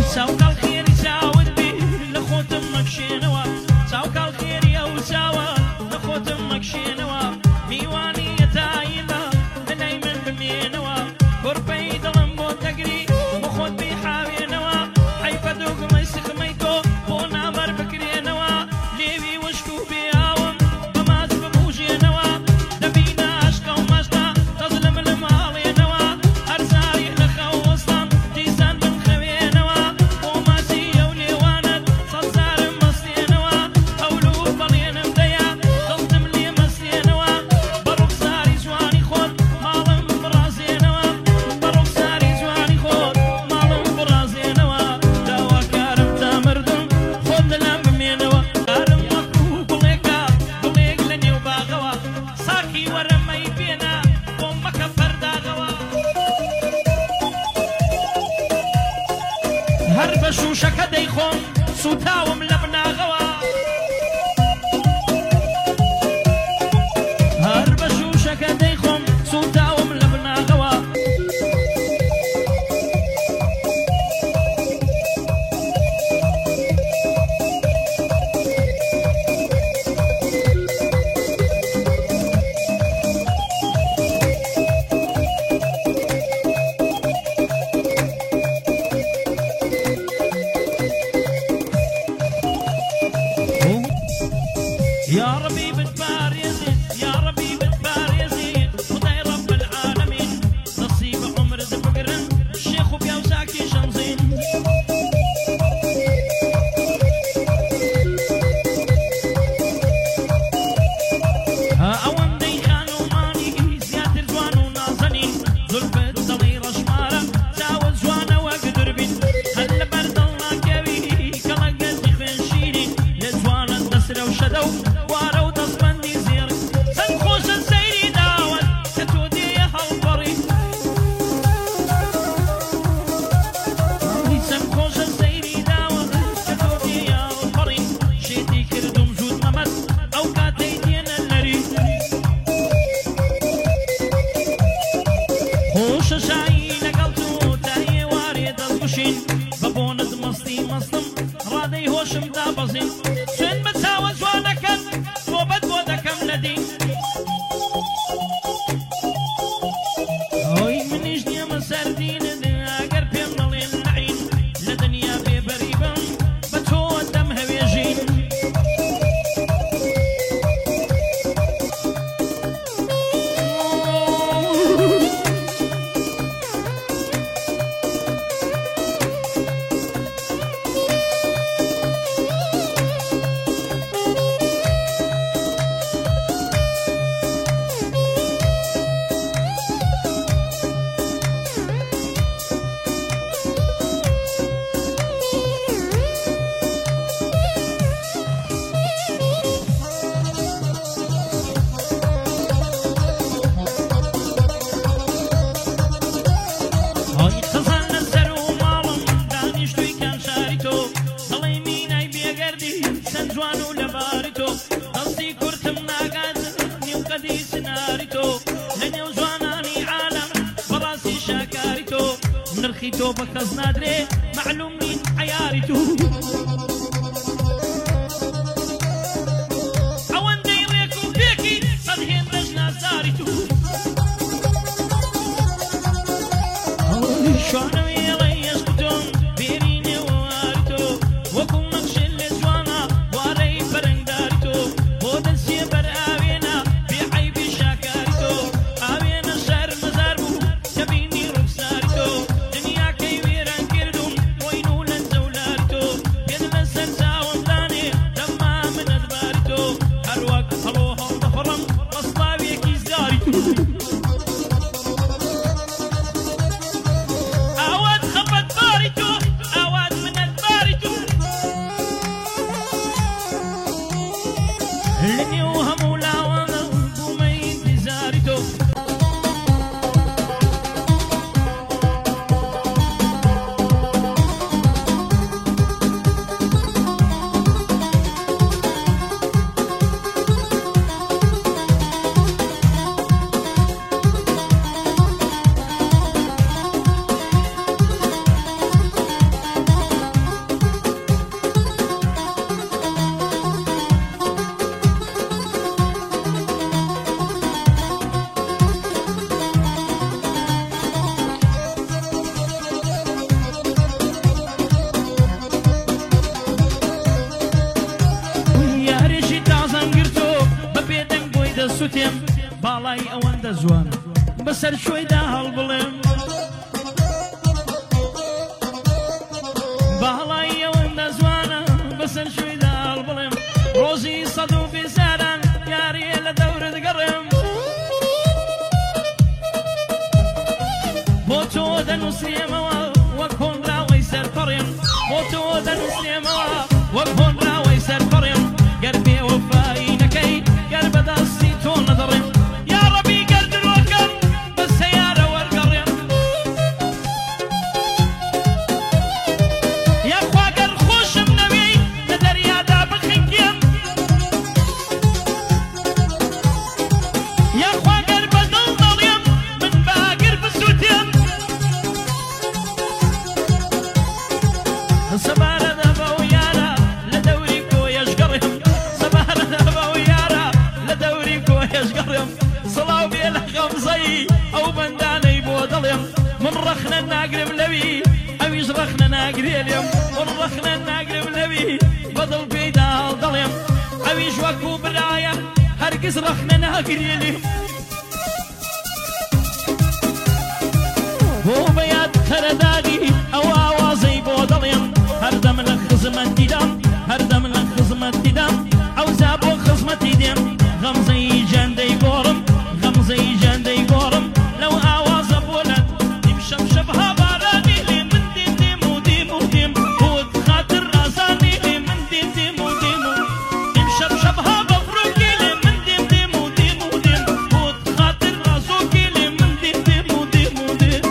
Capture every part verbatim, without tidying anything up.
ساوكال خيري ساود بي لخوت امك شينوا ساوكال خيري او ساوا لخوت امك شينوا ميواني يتاينا مني من بمينوا قربي دلم بو تقري مخوت بي حاوينوا حيفا دوق ميسخ ميتو بونا مر بكرينوا ليوي وشكو بياوم بماز بموجينوا دبينا عشقا ومشقا تظلم المالينوا هرزاري لخوصا تيسان من خوينوا وماسي يولي واند صدزار مصينوا قولو بلين مديا تلتم لي مسينوا بروك ساري زواني خود مالم برازينوا بروك ساري زواني خود مالم برازينوا داوا كارم تامردم خود لم بمينوا كارم مكو بليكا بليك لني وباغوا ساكي ورمي بينا ومك فرداغوا هرب شوشك ديخون سوتاوم لبنا غوا هرب شوشك ديخون سوتاوم لبنا غوا يا ربي بتبار يزيد يا ربي بتبار يزيد خداي رب العالمين نصيب عمر زبقرن الشيخ وبيا وساكي شمزين ها أوان دي خانو ماني زيادة زوان ونازنين ظلفة ضليرة شمارة ساوى زوانة وقدر بين هل برد الله كوي كلا قد خنشيني لزوانة نسر وشدو وارو تصبني زير سنخوش السيري داول كتودي هالبري سنخوش السيري داول كتودي هالبري شيتي كردم جود ممت او كاتيتين اللري خوش شاي لقلتو تاهي واريد البشين ببوند مصتي مصتم رادي هوشم دابزين سن بتساوى زوانكن وبد ودكم لدي هوي من يجني مسردين اقر بيم نلين نعين لدنيا ببريبا بتهو الدم هويجين هاي خزان الزر ومالم دانيش توي كان شاريتو ضلي ميناي بيقردي سنجوانو لباريتو قصدي كرتم ناقاد نيو قدي سناريتو لنيو زواناني عالم براسي شاكاريتو نرخيتو بكز نادري معلوم مين عياريتو اوان دي ريكو بيكي صدهين رجنا زاريتو شانو يلي يسكتون بيريني واريتو وكم نقش اللي زوانا واري برنگ داريتو بودل سيبر آوينا بحيبي شاكاريتو آوينا شهر مزاربو تبيني رخصاريتو دنيا كي ويران كردون وينو لنزولاريتو بيد لسر ساوم داني دما من ادباريتو هرواك هلو هل دفرم مصلاوي كي زاريتو سوتێم باڵای ئەوەندە جوانە بەسەر شوێدا هەڵبڵێم باڵای ئەوەندە جوانە بەسەر شوێدا هەڵبڵێم ڕۆژی سەد و بیزاران یاریە لە دەورت گەڕێم بۆ تۆ دەنووسێمەوە وەک هۆنراوەی سەرپەڕێم بۆ تۆ دەنووسێمەوە وەک هۆنراوەی سەرپەڕێم گەر بێوەفایی نەکەی گەر بەدەستی تۆ نەدەڕێم یا ڕەبی گەر درۆکەم بە سەیارە وەرگەڕێم یاخوا گەر خۆشم نەوێی لە دەریادا بخنگێم یاخوا گەر بەدڵ دەڵێم من باگر بسووتێم سەبارە دەبە و یارە لە دەوری کۆیەش گەڕێم سەبارە دەبە و یارە لە دەوری کۆیەش گەڕێم سڵاو بێ لە غەمزەی ئەو بەندانەی بۆ دەڵێم من ڕەخنە ناگرم لەوی ئەویش ڕەخنە ناگرێ لێم من ڕەخنە ناگرم لەوی بەدڵ پێیدا هەڵدەڵێم ئەویش وەکوو برایە هەرگیز ڕەخنە ناگرێ لێم بۆ بەیاد خەرەدادی ئەو ئاوازەی بۆ دەڵێم هەردەم لە خزمەتی دام هەردەم لە خزمەتی دام ئەوزا بۆ خزمەتی دێم غەمزەی جەندەی گۆڕم غەمزەی جەندەی گۆڕم لەو ئاوازە بۆلەت دیمشەم شەبها بارانی لێ من دێم دێم و دێم و دێم بۆت خاتر ڕازانی لێ من دێم دێم و دێم و دیمشەم شەبها بەفرۆکی لێ من دێم دێم و دێم و دێم بۆت خاتر ڕازۆکی لێ من دێم دێم و دێم و دێم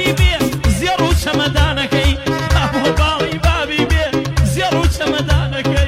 چەمەدانەکەی بابۆ باڵی بابی بێ زێڕ و چەمەدانەکەی